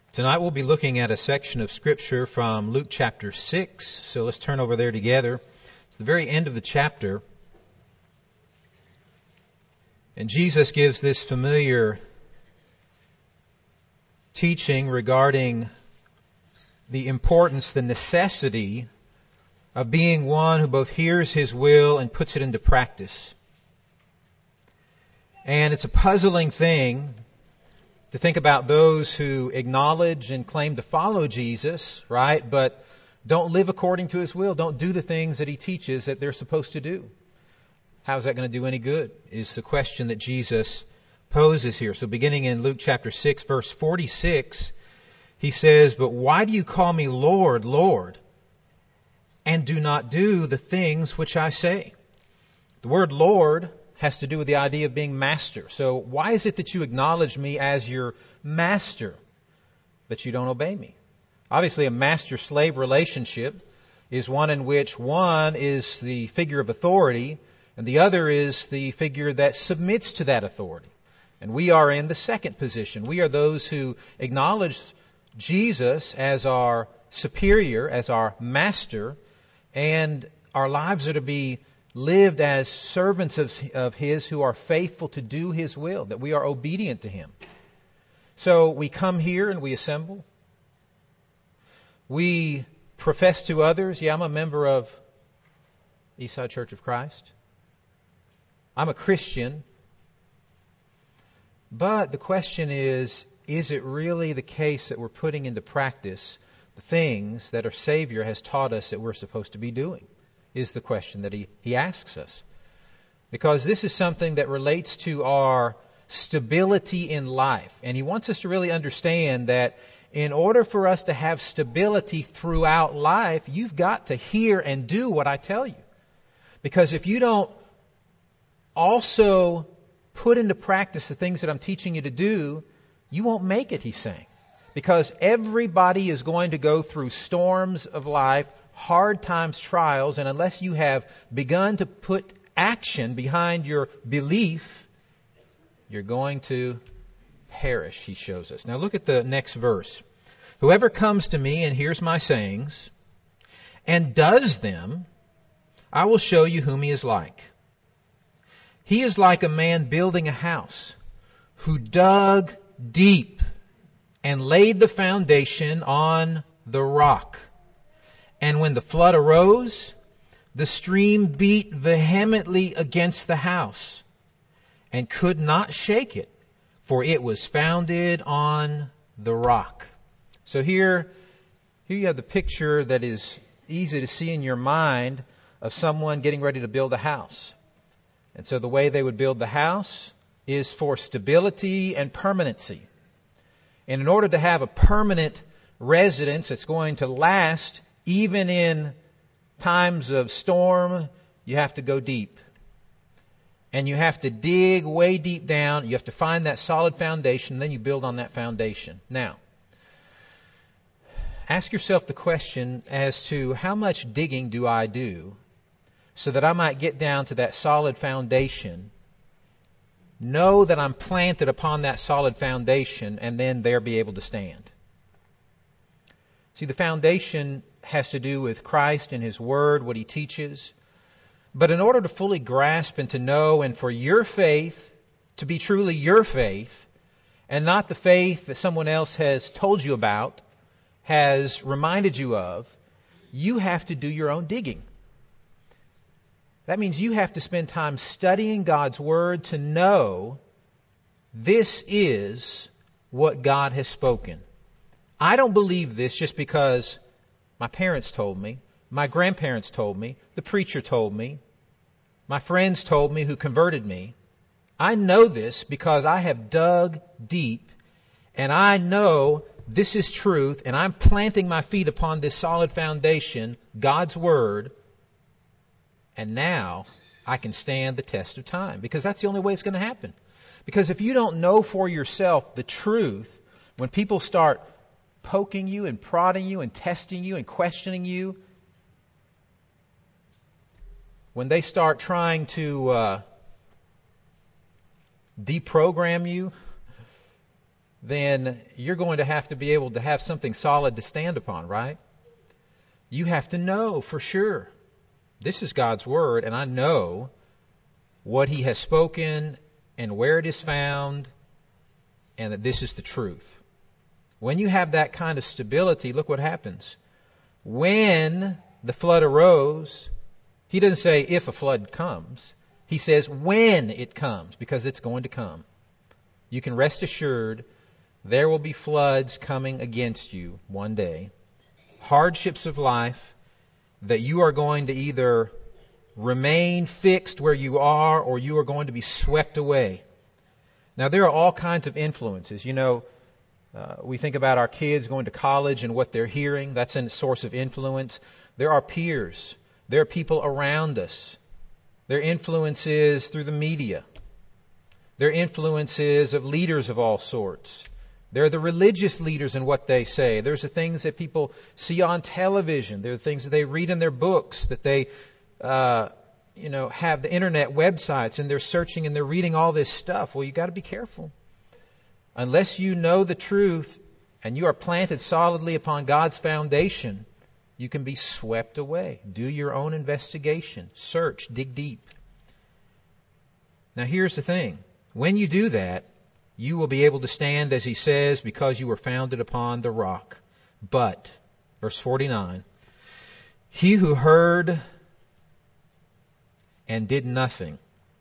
Tonight we'll be looking at a section of Scripture from Luke chapter 6. So let's turn over there together. It's the very end of the chapter. And Jesus gives this familiar teaching regarding the importance, the necessity of being one who both hears His will and puts it into practice. And it's a puzzling thing to think about those who acknowledge and claim to follow Jesus, right? But don't live according to His will. Don't do the things that He teaches that they're supposed to do. How's that going to do any good? Is the question that Jesus poses here. So beginning in Luke chapter 6, verse 46, He says, "But why do you call me Lord, Lord, and do not do the things which I say?" The word Lord has to do with the idea of being master. So why is it that you acknowledge me as your master, but you don't obey me? Obviously, a master-slave relationship is one in which one is the figure of authority and the other is the figure that submits to that authority. And we are in the second position. We are those who acknowledge Jesus as our superior, as our master, and our lives are to be lived as servants of His who are faithful to do His will, that we are obedient to Him. So we come here and we assemble. We profess to others, I'm a member of Eastside Church of Christ. I'm a Christian. But the question is it really the case that we're putting into practice the things that our Savior has taught us that we're supposed to be doing? Is the question that he asks us. Because this is something that relates to our stability in life. And He wants us to really understand that in order for us to have stability throughout life, you've got to hear and do what I tell you. Because if you don't also put into practice the things that I'm teaching you to do, you won't make it, He's saying. Because everybody is going to go through storms of life, hard times, trials, and unless you have begun to put action behind your belief, you're going to perish, He shows us. Now look at the next verse. "Whoever comes to me and hears my sayings and does them, I will show you whom he is like. He is like a man building a house who dug deep and laid the foundation on the rock. And when the flood arose, the stream beat vehemently against the house and could not shake it, for it was founded on the rock." So here you have the picture that is easy to see in your mind of someone getting ready to build a house. And so the way they would build the house is for stability and permanency. And in order to have a permanent residence that's going to last, even in times of storm, you have to go deep. And you have to dig way deep down. You have to find that solid foundation, and then you build on that foundation. Now, ask yourself the question as to how much digging do I do so that I might get down to that solid foundation, know that I'm planted upon that solid foundation, and then there be able to stand. See, the foundation has to do with Christ and His Word, what He teaches. But in order to fully grasp and to know, and for your faith to be truly your faith, and not the faith that someone else has told you about, has reminded you of, you have to do your own digging. That means you have to spend time studying God's Word to know this is what God has spoken. I don't believe this just because my parents told me, my grandparents told me, the preacher told me, my friends told me who converted me. I know this because I have dug deep and I know this is truth, and I'm planting my feet upon this solid foundation, God's Word, and now I can stand the test of time, because that's the only way it's going to happen. Because if you don't know for yourself the truth, when people start poking you and prodding you and testing you and questioning you, when they start trying to deprogram you, then you're going to have be able to have something solid to stand upon, right? You have to know for sure. This is God's Word, and I know what He has spoken and where it is found, and that this is the truth. When you have that kind of stability, look what happens. When the flood arose, He doesn't say if a flood comes. He says when it comes, because it's going to come. You can rest assured there will be floods coming against you one day. Hardships of life that you are going to either remain fixed where you are or you are going to be swept away. Now, there are all kinds of influences. We think about our kids going to college and what they're hearing. That's a source of influence. There are peers. There are people around us. Their influences through the media. Their influences of leaders of all sorts. There are the religious leaders and what they say. There's the things that people see on television. There are the things that they read in their books, that they have the internet websites, and they're searching and they're reading all this stuff. Well, you've got to be careful. Unless you know the truth and you are planted solidly upon God's foundation, you can be swept away. Do your own investigation. Search. Dig deep. Now, here's the thing. When you do that, you will be able to stand, as He says, because you were founded upon the rock. But, verse 49, he who heard and did nothing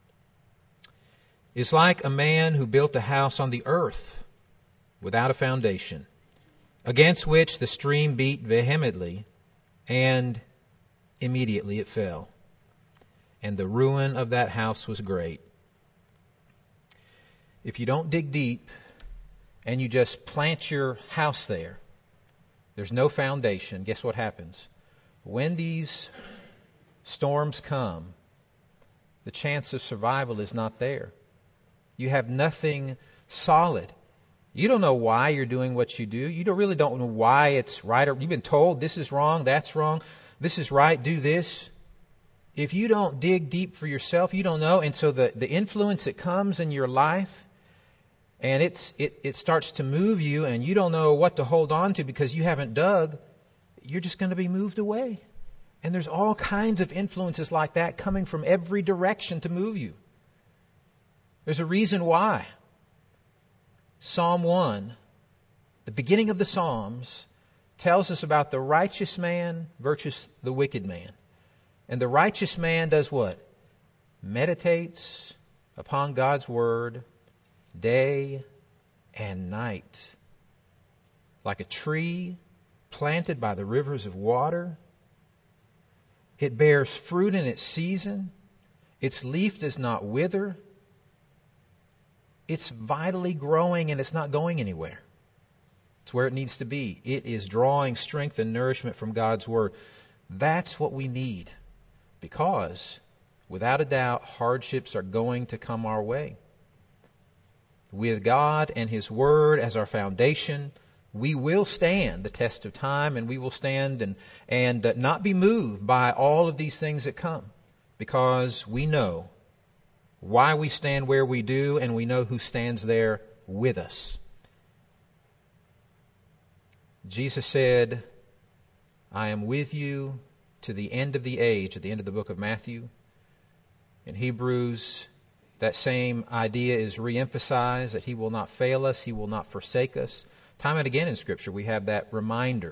is like a man who built a house on the earth without a foundation, against which the stream beat vehemently, and immediately it fell. And the ruin of that house was great. If you don't dig deep and you just plant your house there, there's no foundation, guess what happens? When these storms come, the chance of survival is not there. You have nothing solid. You don't know why you're doing what you do. You really don't know why it's right. Or you've been told this is wrong, that's wrong, this is right, do this. If you don't dig deep for yourself, you don't know. And so the influence that comes in your life, and it starts to move you, and you don't know what to hold on to because you haven't dug, you're just going to be moved away. And there's all kinds of influences like that coming from every direction to move you. There's a reason why. Psalm 1, the beginning of the Psalms, tells us about the righteous man versus the wicked man. And the righteous man does what? Meditates upon God's Word day and night. Like a tree planted by the rivers of water. It bears fruit in its season. Its leaf does not wither. It's vitally growing and it's not going anywhere. It's where it needs to be. It is drawing strength and nourishment from God's Word. That's what we need. Because, without a doubt, hardships are going to come our way. With God and His Word as our foundation, we will stand the test of time, and we will stand and not be moved by all of these things that come, because we know why we stand where we do, and we know who stands there with us. Jesus said, I am with you to the end of the age, at the end of the book of Matthew. In Hebrews, that same idea is reemphasized, that He will not fail us, He will not forsake us. Time and again in Scripture we have that reminder.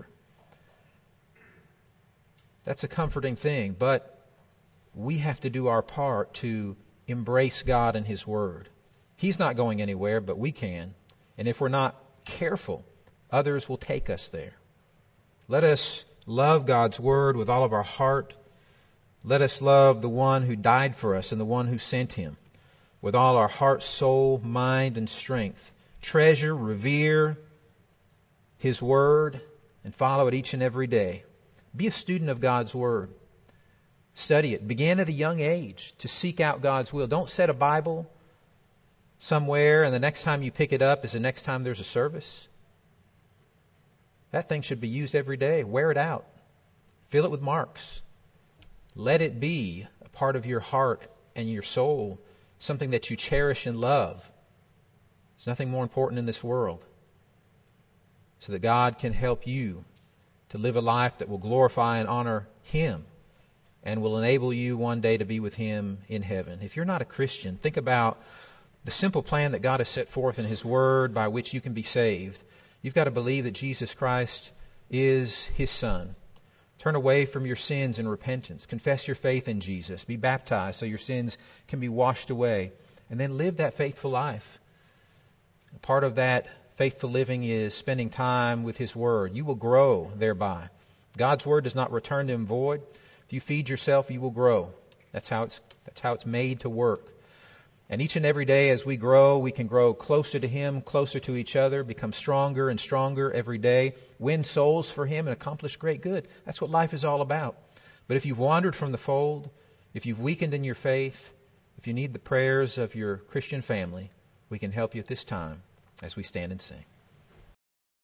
That's a comforting thing, but we have to do our part to embrace God and His Word. He's not going anywhere, but we can. And if we're not careful, others will take us there. Let us love God's Word with all of our heart. Let us love the one who died for us and the one who sent Him with all our heart, soul, mind, and strength. Treasure, revere His Word, and follow it each and every day. Be a student of God's Word. Study it. Begin at a young age to seek out God's will. Don't set a Bible somewhere and the next time you pick it up is the next time there's a service. That thing should be used every day. Wear it out. Fill it with marks. Let it be a part of your heart and your soul, something that you cherish and love. There's nothing more important in this world. so that God can help you to live a life that will glorify and honor Him and will enable you one day to be with Him in heaven. If you're not a Christian, think about the simple plan that God has set forth in His Word by which you can be saved. You've got to believe that Jesus Christ is His Son. Turn away from your sins in repentance. Confess your faith in Jesus. Be baptized so your sins can be washed away. And then live that faithful life. Part of that faithful living is spending time with His Word. You will grow thereby. God's Word does not return to Him void. If you feed yourself, you will grow. That's how it's made to work. And each and every day as we grow, we can grow closer to Him, closer to each other, become stronger and stronger every day, win souls for Him, and accomplish great good. That's what life is all about. But if you've wandered from the fold, if you've weakened in your faith, if you need the prayers of your Christian family, we can help you at this time as we stand and sing.